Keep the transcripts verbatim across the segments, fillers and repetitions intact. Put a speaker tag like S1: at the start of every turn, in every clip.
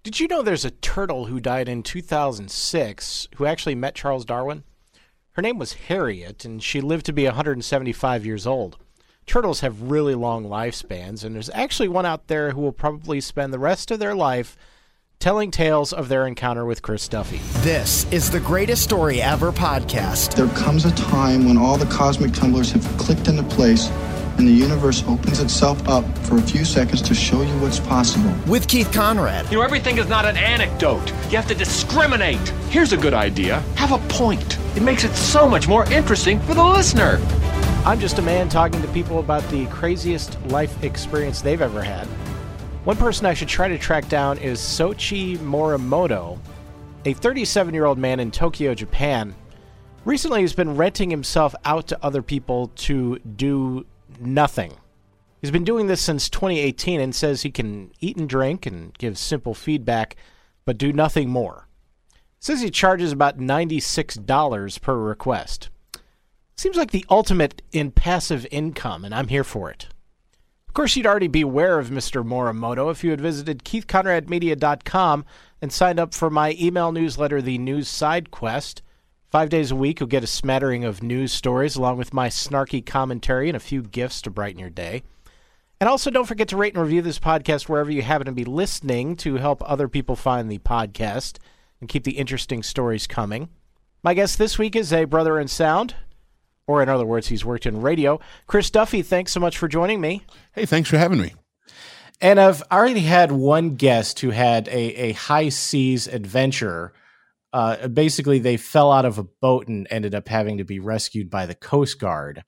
S1: Did you know there's a turtle who died in two thousand six who actually met Charles Darwin? Her name was Harriet, and she lived to be one hundred seventy-five years old. Turtles have really long lifespans, and there's actually one out there who will probably spend the rest of their life telling tales of their encounter with Chris Duffy.
S2: This is the Greatest Story Ever podcast.
S3: There comes a time when all the cosmic tumblers have clicked into place and the universe opens itself up for a few seconds to show you what's possible.
S2: With Keith Conrad.
S4: You know, everything is not an anecdote. You have to discriminate. Here's a good idea. Have a point. It makes it so much more interesting for the listener.
S1: I'm just a man talking to people about the craziest life experience they've ever had. One person I should try to track down is Soichi Morimoto, a thirty-seven-year-old man in Tokyo, Japan. Recently, he's been renting himself out to other people to do nothing. He's been doing this since twenty eighteen and says he can eat and drink and give simple feedback, but do nothing more. Says he charges about ninety-six dollars per request. Seems like the ultimate in passive income, and I'm here for it. Of course, you'd already be aware of Mister Morimoto if you had visited keith conrad media dot com and signed up for my email newsletter, The News Side Quest. Five days a week, you'll get a smattering of news stories along with my snarky commentary and a few gifts to brighten your day. And also, don't forget to rate and review this podcast wherever you happen to be listening to help other people find the podcast and keep the interesting stories coming. My guest this week is a brother in sound, or in other words, he's worked in radio. Chris Duffy, thanks so much for joining me.
S5: Hey, thanks for having me.
S1: And I've already had one guest who had a, a high seas adventure. Uh, basically, they fell out of a boat and ended up having to be rescued by the Coast Guard.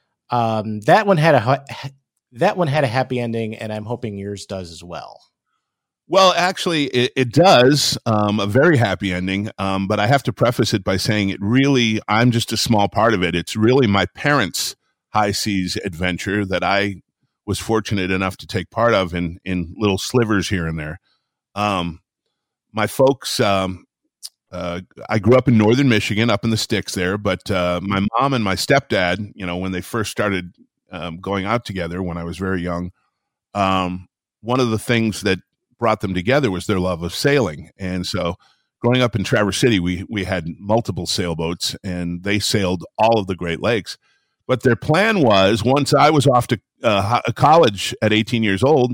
S1: Um, that one had a that one had a happy ending, and I'm hoping yours does as well.
S5: Well, actually, it, it does, um, a very happy ending, um, but I have to preface it by saying it really, I'm just a small part of it. It's really my parents' high seas adventure that I was fortunate enough to take part of in, in little slivers here and there. Um, my folks, um, uh, I grew up in northern Michigan, up in the sticks there, but uh, my mom and my stepdad, you know, when they first started um, going out together when I was very young, um, one of the things that brought them together was their love of sailing. And so growing up in Traverse City, we we had multiple sailboats, and they sailed all of the Great Lakes. But their plan was, once I was off to uh, college at eighteen years old,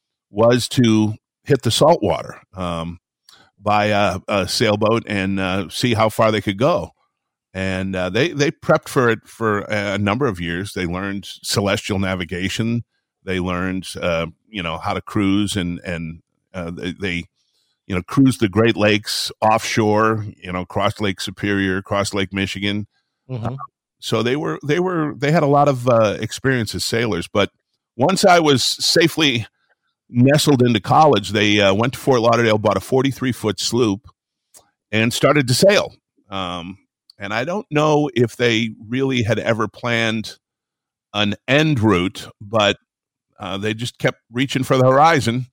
S5: was to hit the saltwater, um, buy a, a sailboat and uh, see how far they could go. And uh, they, they prepped for it for a number of years. They learned celestial navigation. They learned, uh, you know, how to cruise, and, and Uh, they, they, you know, cruised the Great Lakes offshore, you know, across Lake Superior, across Lake Michigan.
S1: Mm-hmm.
S5: Uh, so they were, they were, they had a lot of uh, experience as sailors. But once I was safely nestled into college, they uh, went to Fort Lauderdale, bought a forty-three foot sloop, and started to sail. Um, and I don't know if they really had ever planned an end route, but uh, they just kept reaching for the horizon.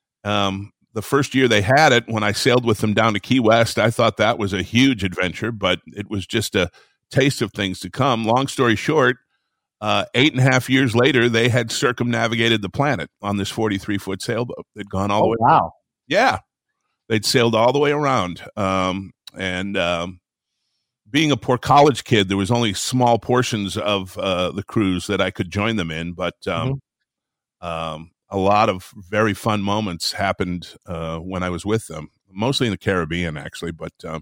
S5: Um, the first year they had it, when I sailed with them down to Key West, I thought that was a huge adventure, but it was just a taste of things to come. Long story short, uh, eight and a half years later, they had circumnavigated the planet on this forty-three foot sailboat. They'd gone all
S1: oh,
S5: the way.
S1: Wow.
S5: Yeah. They'd sailed all the way around. Um, and, um, being a poor college kid, there was only small portions of, uh, the cruise that I could join them in, but, um, mm-hmm. um, a lot of very fun moments happened uh, when I was with them, mostly in the Caribbean, actually. But um,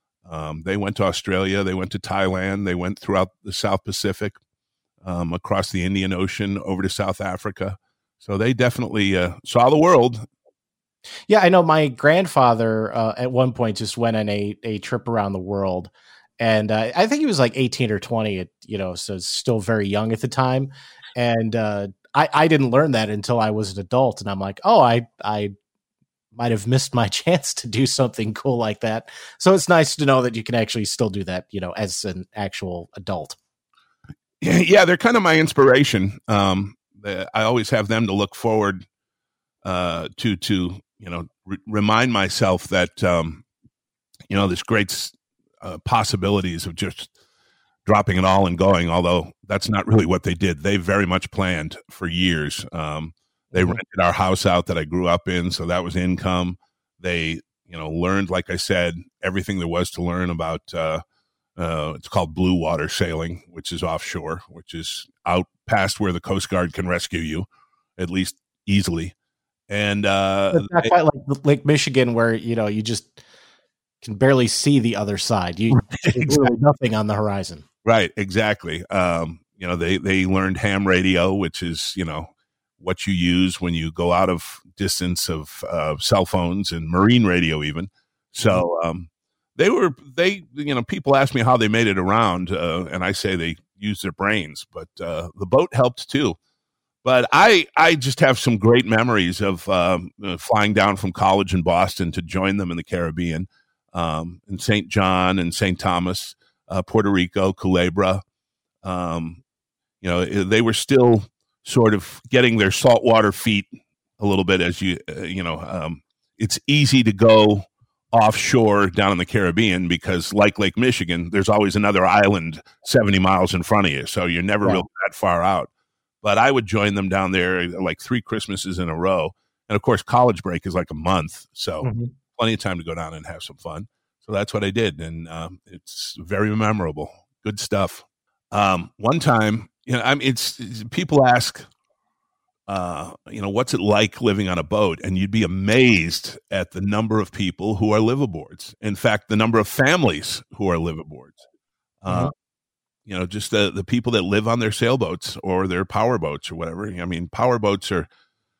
S5: um, they went to Australia, they went to Thailand, they went throughout the South Pacific, um, across the Indian Ocean, over to South Africa. So they definitely uh, saw the world.
S1: Yeah, I know my grandfather uh, at one point just went on a, a trip around the world. And uh, I think he was like eighteen or twenty, at, you know, so still very young at the time. And uh, I, I didn't learn that until I was an adult. And I'm like, oh, I I might have missed my chance to do something cool like that. So it's nice to know that you can actually still do that, you know, as an actual adult.
S5: Yeah, they're kind of my inspiration. Um, I always have them to look forward uh, to, to you know, re- remind myself that, um, you know, there's great uh, possibilities of just dropping it all and going, although that's not really what they did. They very much planned for years. Um, they mm-hmm. rented our house out that I grew up in, so that was income. They, you know, learned, like I said, everything there was to learn about, uh, uh, it's called blue water sailing, which is offshore, which is out past where the Coast Guard can rescue you, at least easily. And uh,
S1: it's not quite like Lake Michigan, where you know you just can barely see the other side. You
S5: exactly.
S1: there's really nothing on the horizon.
S5: Right, exactly. Um, you know, they they learned ham radio, which is you know what you use when you go out of distance of uh, cell phones, and marine radio even. So um, they were they you know people ask me how they made it around, uh, and I say they used their brains, but uh, the boat helped too. But I, I just have some great memories of um, uh, flying down from college in Boston to join them in the Caribbean, um, in Saint John and Saint Thomas, uh, Puerto Rico, Culebra. Um, you know, they were still sort of getting their saltwater feet a little bit as you, uh, you know, um, it's easy to go offshore down in the Caribbean because, like Lake Michigan, there's always another island seventy miles in front of you. So you're never yeah. really that far out. But I would join them down there like three Christmases in a row. And, of course, college break is like a month. So mm-hmm. plenty of time to go down and have some fun. So that's what I did. And um, it's very memorable. Good stuff. Um, one time, you know, I mean, it's, it's people ask, uh, you know, what's it like living on a boat? And you'd be amazed at the number of people who are liveaboards. In fact, the number of families who are liveaboards. Uh, mm-hmm. You know, just the, the people that live on their sailboats or their power boats or whatever. I mean, power boats are,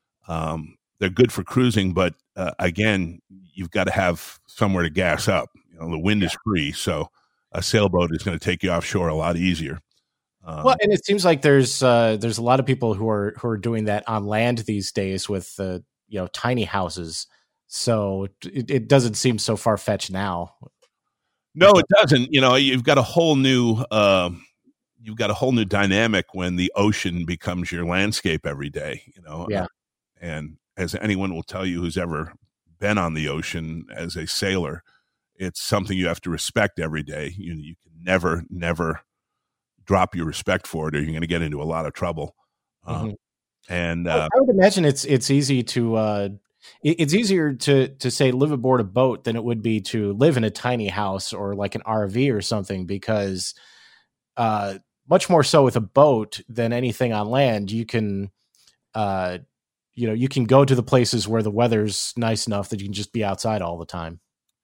S5: um, they're good for cruising, but uh, again, you've got to have somewhere to gas up. You know, the wind yeah. is free, so a sailboat is going to take you offshore a lot easier. Um,
S1: well, and it seems like there's uh, there's a lot of people who are who are doing that on land these days with uh, you know tiny houses. So it, it doesn't seem so far fetched now.
S5: No, it doesn't. You know, you've got a whole new, uh, you've got a whole new dynamic when the ocean becomes your landscape every day. You know,
S1: yeah.
S5: Uh, and as anyone will tell you who's ever been on the ocean as a sailor, it's something you have to respect every day. You you can never, never drop your respect for it, or you're going to get into a lot of trouble. Um, mm-hmm. And uh,
S1: I would imagine it's it's easy to. Uh, It's easier to to say live aboard a boat than it would be to live in a tiny house or like an R V or something, because uh, much more so with a boat than anything on land, you can, uh, you know, you can go to the places where the weather's nice enough that you can just be outside all the time.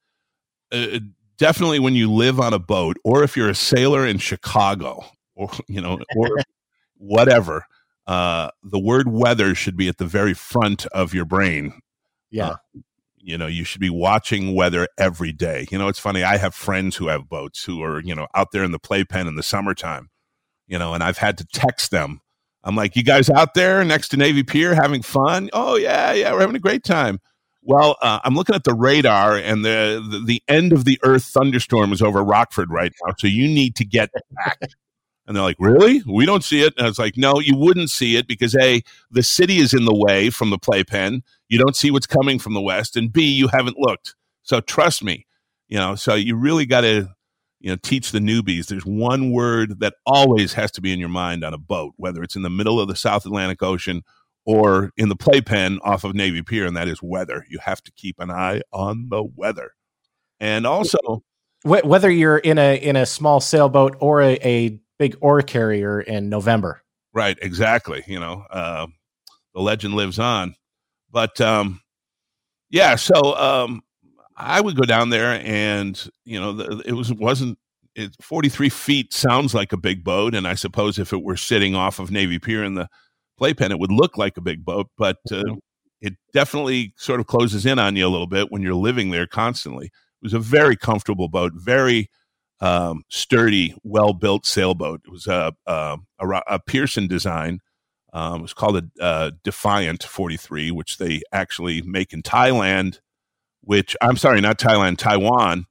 S5: Uh, definitely when you live on a boat, or if you're a sailor in Chicago, or, you know, or whatever, uh, the word weather should be at the very front of your brain.
S1: Yeah.
S5: Uh, you know, you should be watching weather every day. You know, it's funny. I have friends who have boats who are, you know, out there in the playpen in the summertime, you know, and I've had to text them. I'm like, you guys out there next to Navy Pier having fun? Oh, yeah, yeah, we're having a great time. Well, uh, I'm looking at the radar, and the, the the end of the Earth thunderstorm is over Rockford right now, so you need to get back. And they're like, really? We don't see it. And I was like, no, you wouldn't see it because A, the city is in the way from the playpen. You don't see what's coming from the west. And B, you haven't looked. So trust me, you know, so you really got to, you know, teach the newbies. There's one word that always has to be in your mind on a boat, whether it's in the middle of the South Atlantic Ocean or in the playpen off of Navy Pier, and that is weather. You have to keep an eye on the weather. And also,
S1: whether you're in a in a small sailboat or a, a big ore carrier in November.
S5: Right, exactly. You know, uh, the legend lives on. But, um, yeah, so um, I would go down there and, you know, the, it was, wasn't, it, forty-three feet sounds like a big boat. And I suppose if it were sitting off of Navy Pier in the playpen, it would look like a big boat. But uh, it definitely sort of closes in on you a little bit when you're living there constantly. It was a very comfortable boat, very Um, sturdy, well-built sailboat. It was a, a, a, a Pearson design. Um, it was called a, a Defiant forty-three, which they actually make in Thailand, which, I'm sorry, not Thailand, Taiwan,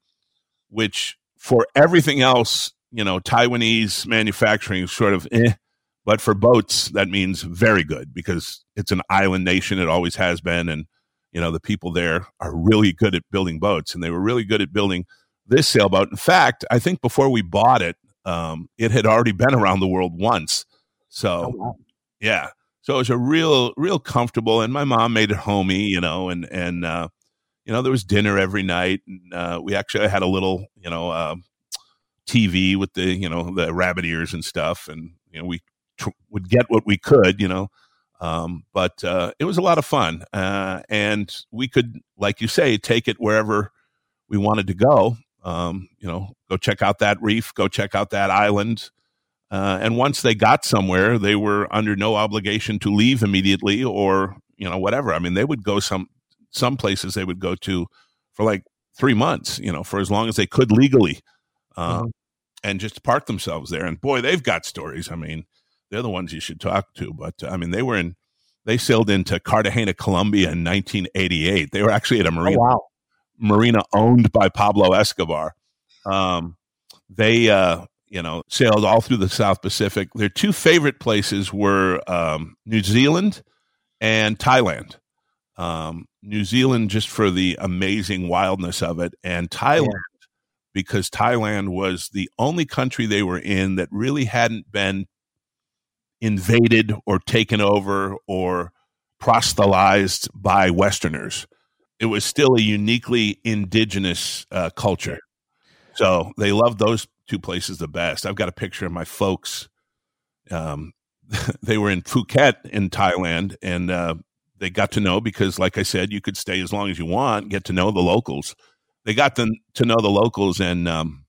S5: which for everything else, you know, Taiwanese manufacturing is sort of eh, but for boats, that means very good because it's an island nation. It always has been. And, you know, the people there are really good at building boats, and they were really good at building this sailboat. In fact, I think before we bought it, um, it had already been around the world once. So, oh, wow. yeah. So it was a real, real comfortable, and my mom made it homey, you know, and, and, uh, you know, there was dinner every night. And, uh, we actually had a little, you know, uh, T V with the, you know, the rabbit ears and stuff. And, you know, we tr- would get what we could, you know, um, but uh, it was a lot of fun. Uh, and we could, like you say, take it wherever we wanted to go. Um, you know, go check out that reef, go check out that island. Uh, and once they got somewhere, they were under no obligation to leave immediately or, you know, whatever. I mean, they would go some, some places they would go to for like three months, you know, for as long as they could legally, um, mm-hmm. and just park themselves there. And boy, they've got stories. I mean, they're the ones you should talk to, but I mean, they were in, they sailed into Cartagena, Colombia in nineteen eighty-eight. They were actually at a marina, oh, wow. marina owned by Pablo Escobar. Um, they, uh, you know, sailed all through the South Pacific. Their two favorite places were um, New Zealand and Thailand. Um, New Zealand just for the amazing wildness of it, and Thailand yeah. because Thailand was the only country they were in that really hadn't been invaded or taken over or proselytized by Westerners. It was still a uniquely indigenous uh, culture. So they loved those two places the best. I've got a picture of my folks. Um, they were in Phuket in Thailand, and uh, they got to know, because like I said, you could stay as long as you want, get to know the locals. They got to, to know the locals, and um,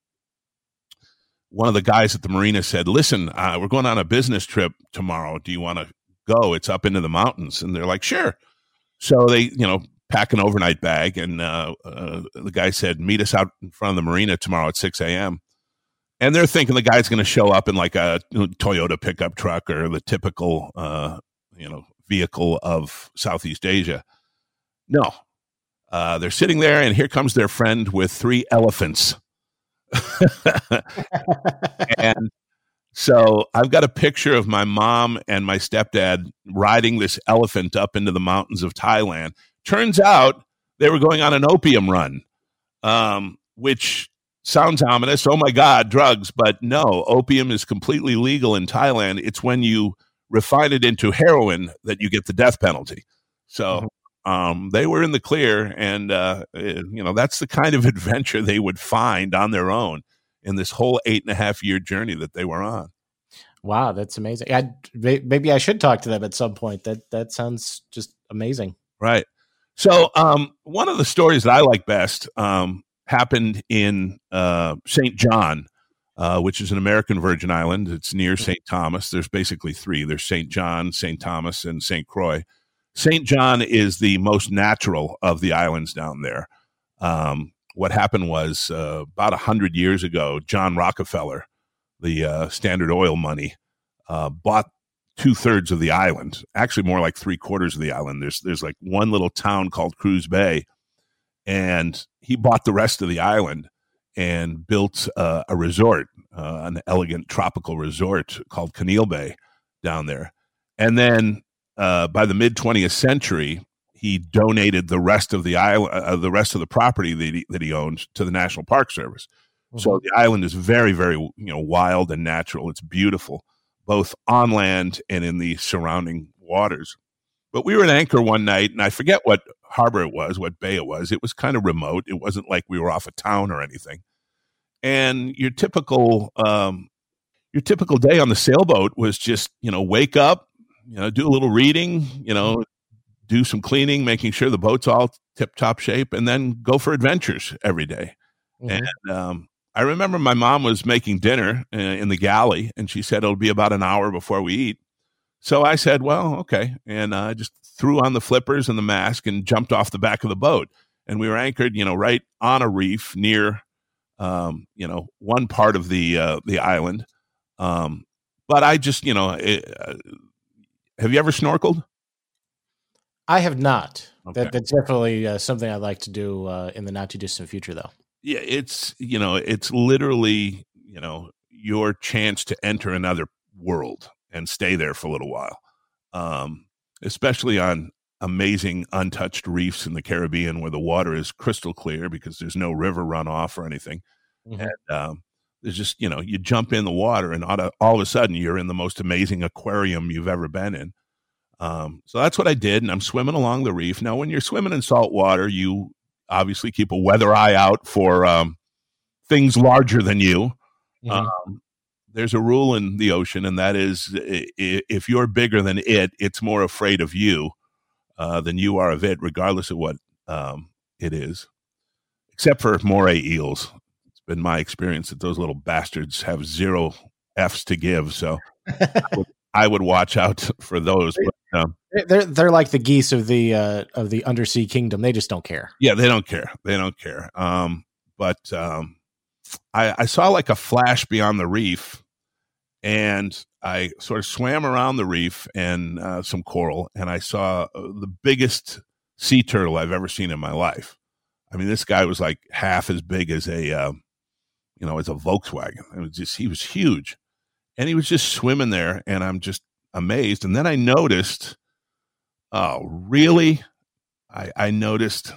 S5: one of the guys at the marina said, listen, uh, we're going on a business trip tomorrow. Do you want to go? It's up into the mountains. And they're like, sure. So they, you know, pack an overnight bag, and uh, uh, the guy said, meet us out in front of the marina tomorrow at six a.m. And they're thinking the guy's going to show up in like a Toyota pickup truck or the typical, uh, you know, vehicle of Southeast Asia. No, uh, they're sitting there, and here comes their friend with three elephants. And so I've got a picture of my mom and my stepdad riding this elephant up into the mountains of Thailand. Turns out they were going on an opium run, um, which sounds ominous. Oh my God, drugs. But no, opium is completely legal in Thailand. It's when you refine it into heroin that you get the death penalty. So um, they were in the clear. And, uh, you know, that's the kind of adventure they would find on their own in this whole eight and a half year journey that they were on.
S1: Wow, that's amazing. I, maybe I should talk to them at some point. That, that sounds just amazing.
S5: Right. So um, one of the stories that I like best um, happened in uh, Saint John, uh, which is an American Virgin Island. It's near Saint Thomas. There's basically three. There's Saint John, Saint Thomas, and Saint Croix. Saint John is the most natural of the islands down there. Um, what happened was uh, about one hundred years ago, John Rockefeller, the uh, Standard Oil money, uh, bought two-thirds of the island, actually more like three-quarters of the island. There's there's like one little town called Cruz Bay, and he bought the rest of the island and built uh, a resort, uh, an elegant tropical resort called Canil Bay down there. And then uh, by the mid-twentieth century, he donated the rest of the island, uh, the rest of the property that he, that he owned to the National Park Service. Mm-hmm. So the island is very, very, you know, wild and natural. It's beautiful, both on land and in the surrounding waters. But we were at anchor one night, and I forget what harbor it was, what bay it was. It was kind of remote. It wasn't like we were off a town or anything. And your typical, um, your typical day on the sailboat was just, you know, wake up, you know, do a little reading, you know, do some cleaning, making sure the boat's all tip-top shape, and then go for adventures every day. Mm-hmm. And um, I remember my mom was making dinner uh, in the galley, and she said it'll be about an hour before we eat. So I said, well, okay. And I uh, just threw on the flippers and the mask and jumped off the back of the boat. And we were anchored, you know, right on a reef near, um, you know, one part of the uh, the island. Um, but I just, you know, it, uh, have you ever snorkeled?
S1: I have not.
S5: Okay.
S1: That, that's definitely uh, something I'd like to do uh, in the not too distant future, though.
S5: Yeah, it's, you know, it's literally, you know, your chance to enter another world and stay there for a little while, um, especially on amazing untouched reefs in the Caribbean where the water is crystal clear because there's no river runoff or anything. Mm-hmm. And um, there's just, you know, you jump in the water and all of, all of a sudden you're in the most amazing aquarium you've ever been in. Um, so that's what I did, and I'm swimming along the reef. Now, when you're swimming in salt water, you obviously keep a weather eye out for um, things larger than you. Mm-hmm. Um, there's a rule in the ocean, and that is if you're bigger than it, it's more afraid of you uh, than you are of it, regardless of what um, it is, except for moray eels. It's been my experience that those little bastards have zero F's to give, so I, would, I would watch out for those. But, um,
S1: they're they're like the geese of the uh, of the undersea kingdom. They just don't care.
S5: Yeah, they don't care. They don't care. Um, but um, I, I saw like a flash beyond the reef. And I sort of swam around the reef and uh, some coral, and I saw uh, the biggest sea turtle I've ever seen in my life. I mean, this guy was like half as big as a, uh, you know, as a Volkswagen. It was just, he was huge, and he was just swimming there, and I'm just amazed. And then I noticed, oh, really? I, I noticed,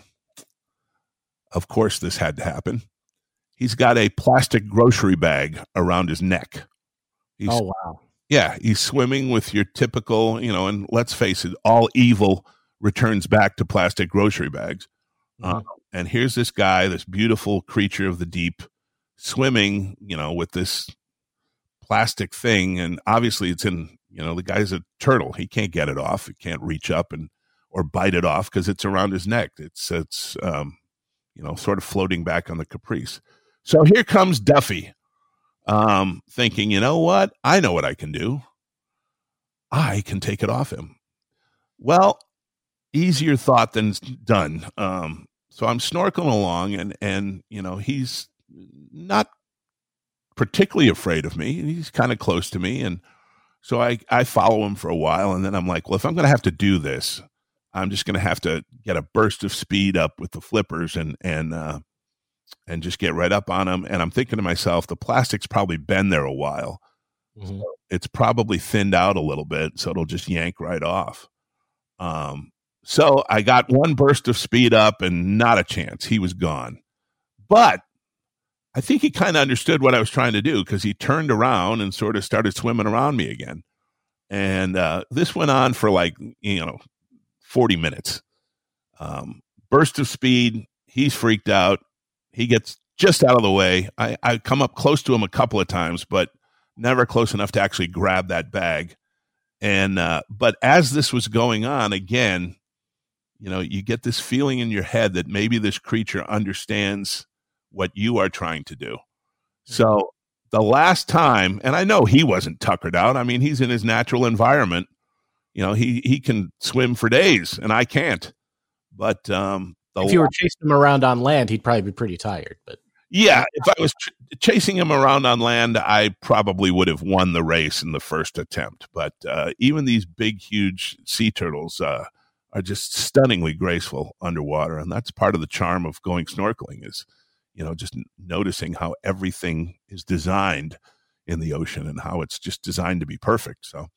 S5: of course, this had to happen. He's got a plastic grocery bag around his neck. He's,
S1: oh, wow.
S5: Yeah, he's swimming with your typical, you know, and let's face it, all evil returns back to plastic grocery bags. Mm-hmm. Uh, and here's this guy, this beautiful creature of the deep, swimming, you know, with this plastic thing. And obviously it's in, you know, the guy's a turtle. He can't get it off. He can't reach up and or bite it off because it's around his neck. It's, it's um, you know, sort of floating back on the Caprice. So here comes Duffy. Um, thinking, you know what? I know what I can do. I can take it off him. Well, easier thought than done. Um, so I'm snorkeling along, and and you know he's not particularly afraid of me. He's kind of close to me, and so I I follow him for a while, and then I'm like, well, if I'm going to have to do this, I'm just going to have to get a burst of speed up with the flippers, and and uh, and just get right up on them. And I'm thinking to myself, the plastic's probably been there a while. Mm-hmm. So it's probably thinned out a little bit, so it'll just yank right off. Um, so I got one burst of speed up and not a chance. He was gone. But I think he kind of understood what I was trying to do, because he turned around and sort of started swimming around me again. And uh, this went on for like, you know, forty minutes. Um, burst of speed. He's freaked out. He gets just out of the way. I, I come up close to him a couple of times, but never close enough to actually grab that bag. And uh, but as this was going on, again, you know, you get this feeling in your head that maybe this creature understands what you are trying to do. So the last time, and I know he wasn't tuckered out. I mean, he's in his natural environment. You know, he he can swim for days, and I can't. But um,
S1: if you were chasing him around on land, he'd probably be pretty tired. But
S5: yeah, if I was ch- chasing him around on land, I probably would have won the race in the first attempt. But uh, even these big, huge sea turtles uh, are just stunningly graceful underwater, and that's part of the charm of going snorkeling. Is, you know, just noticing how everything is designed in the ocean and how it's just designed to be perfect. So,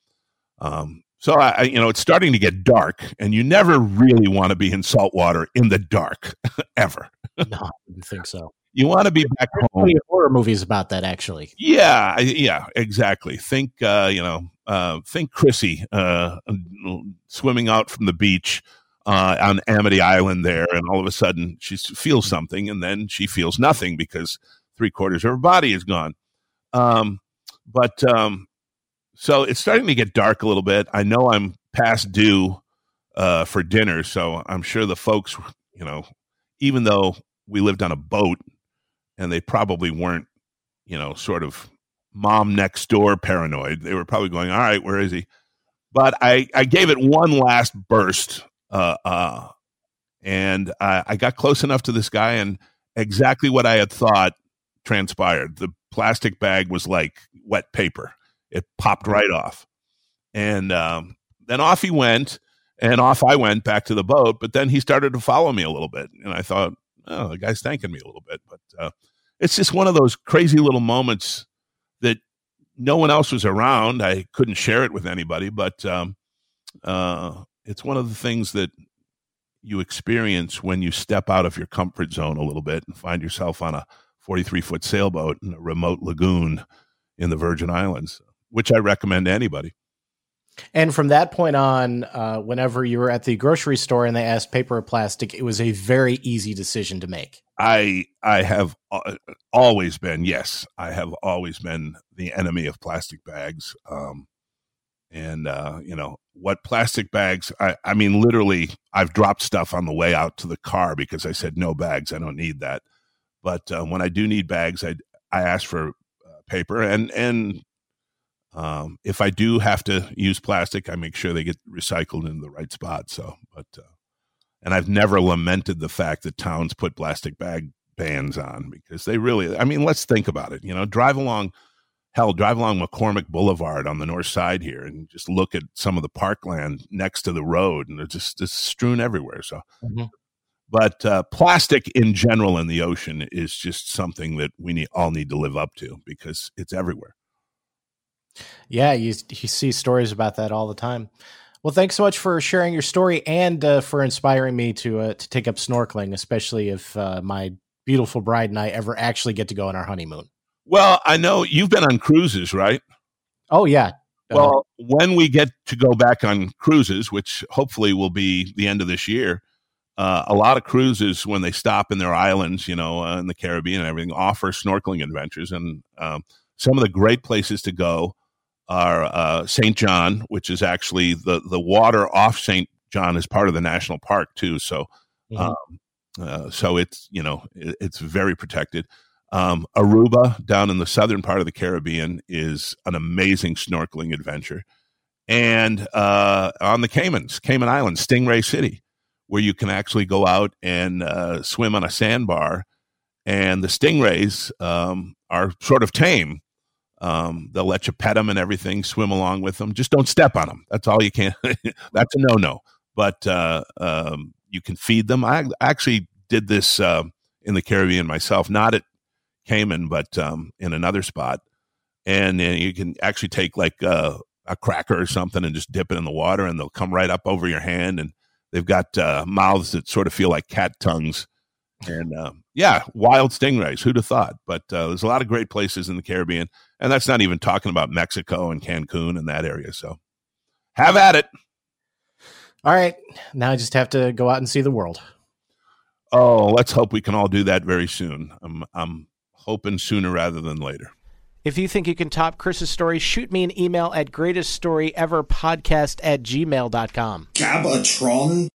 S5: um, so I, you know, it's starting to get dark, and you never really want to be in salt water in the dark ever.
S1: No, I didn't think so.
S5: You want to be back
S1: There's
S5: home.
S1: Horror movies about that, actually.
S5: Yeah, yeah, exactly. Think, uh, you know, uh, think Chrissy uh, swimming out from the beach uh, on Amity Island there, and all of a sudden she feels something, and then she feels nothing because three quarters of her body is gone. Um, but um, so it's starting to get dark a little bit. I know I'm past due uh, for dinner, so I'm sure the folks, you know, even though we lived on a boat, and they probably weren't, you know, sort of mom next door paranoid. They were probably going, all right, where is he? But I, I gave it one last burst, uh, uh, and I, I got close enough to this guy, and exactly what I had thought transpired. The plastic bag was like wet paper. It popped right off. And um, then off he went, and off I went back to the boat, but then he started to follow me a little bit, and I thought, oh, the guy's thanking me a little bit. But uh, it's just one of those crazy little moments that no one else was around. I couldn't share it with anybody, but um, uh, it's one of the things that you experience when you step out of your comfort zone a little bit and find yourself on a forty-three foot sailboat in a remote lagoon in the Virgin Islands, which I recommend to anybody.
S1: And from that point on, uh, whenever you were at the grocery store and they asked paper or plastic, it was a very easy decision to make.
S5: I I have always been, yes, I have always been the enemy of plastic bags. Um, and, uh, you know, what plastic bags, I, I mean, literally, I've dropped stuff on the way out to the car because I said, no bags, I don't need that. But uh, when I do need bags, I, I ask for uh, paper. And, and um, if I do have to use plastic, I make sure they get recycled in the right spot. So, but, uh, and I've never lamented the fact that towns put plastic bag bans on because they really, I mean, let's think about it. You know, drive along, hell, drive along McCormick Boulevard on the north side here and just look at some of the parkland next to the road, and they're just, just strewn everywhere. So, mm-hmm. But uh, plastic in general in the ocean is just something that we need, all need to live up to because it's everywhere.
S1: Yeah, you, you see stories about that all the time. Well, thanks so much for sharing your story and uh, for inspiring me to uh, to take up snorkeling, especially if uh, my beautiful bride and I ever actually get to go on our honeymoon.
S5: Well, I know you've been on cruises, right?
S1: Oh, yeah.
S5: Well, uh, when we get to go back on cruises, which hopefully will be the end of this year, uh, a lot of cruises, when they stop in their islands, you know, uh, in the Caribbean and everything, offer snorkeling adventures. And um, some of the great places to go are uh, Saint John, which is actually the, the water off Saint John is part of the national park too. So, mm-hmm. um, uh, so it's, you know, it, it's very protected. Um, Aruba down in the southern part of the Caribbean is an amazing snorkeling adventure. And uh, on the Caymans, Cayman Islands, Stingray City, where you can actually go out and uh, swim on a sandbar. And the stingrays um, are sort of tame. Um, they'll let you pet them and everything, swim along with them. Just don't step on them. That's all you can. That's a no-no. But uh, um, you can feed them. I actually did this uh, in the Caribbean myself, not at Cayman, but um, in another spot. And uh, you can actually take like uh, a cracker or something and just dip it in the water, and they'll come right up over your hand. And they've got uh, mouths that sort of feel like cat tongues. And uh, yeah, wild stingrays. Who'd have thought? But uh, there's a lot of great places in the Caribbean. And that's not even talking about Mexico and Cancun and that area. So have at it.
S1: All right. Now I just have to go out and see the world.
S5: Oh, let's hope we can all do that very soon. I'm, I'm hoping sooner rather than later.
S1: If you think you can top Chris's story, shoot me an email at greatest story ever podcast at gmail dot com.
S2: Gabatron?